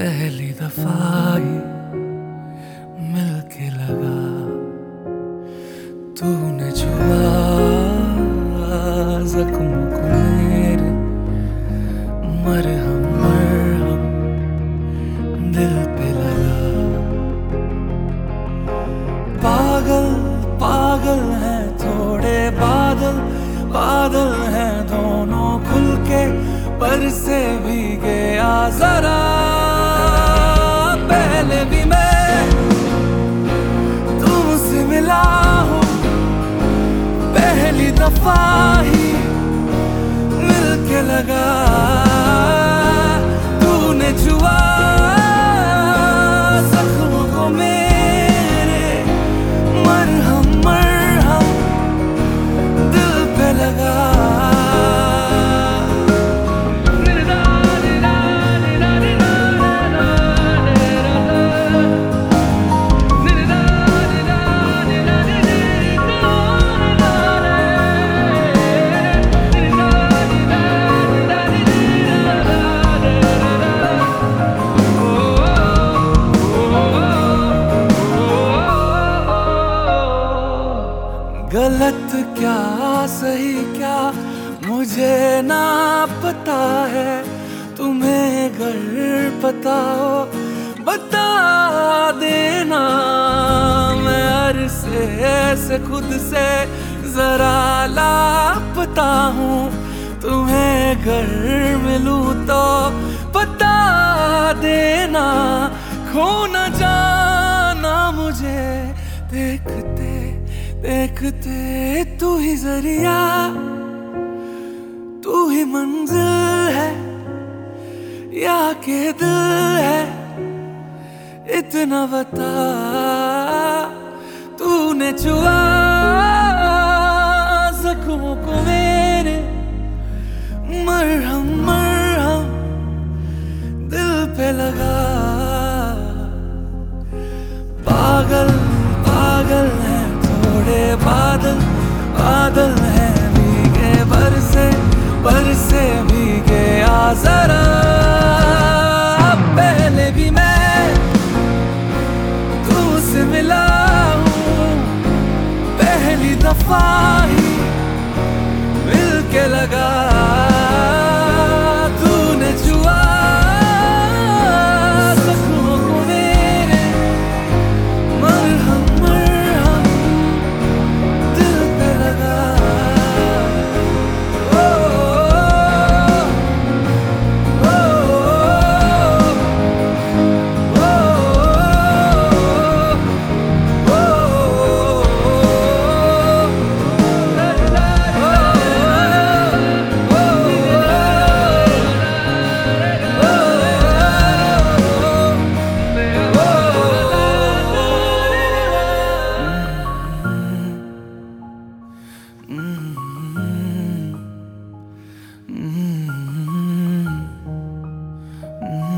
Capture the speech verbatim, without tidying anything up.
पहली दफा ही मिलके लगा, तूने छुआ जख्म को मेरे, मरहम मरहम दिल पे लगा। पागल पागल हैं थोड़े बादल, बादल हैं दोनों खुल के, पर से भीगे आ जरा। पहले भी मैं तुमसे मिला हूँ, पहली दफा ही मिलके लगा, तूने छुआ जख्म को मेरे, मरहम मरहम दिल पे लगा। गलत क्या सही क्या मुझे ना पता है, तुम्हें अगर पता हो बता देना। मैं अरसे से खुद से जरा लापता हूँ, तुम्हें अगर मिलूं तो बता देना। खो न जाना मुझे देखते देखते, तू ही जरिया तू ही मंजिल है या के दिल है, इतना बता। तूने छुआ जख्मों को मेरे, मरहम मरहम दिल पे लगा। पागल पागल है थोड़े बादल, बादल हैं भीगे बरसे, बरसे भीगे आ जरा। पहले भी मैं तुमसे मिला हूँ, पहली दफा ही मिलके लगा, तूने छुआ जख्मों को मेरे, मरहम मरहम दिल पे लगा। ओ, ओ, ओ, Mm-hmm.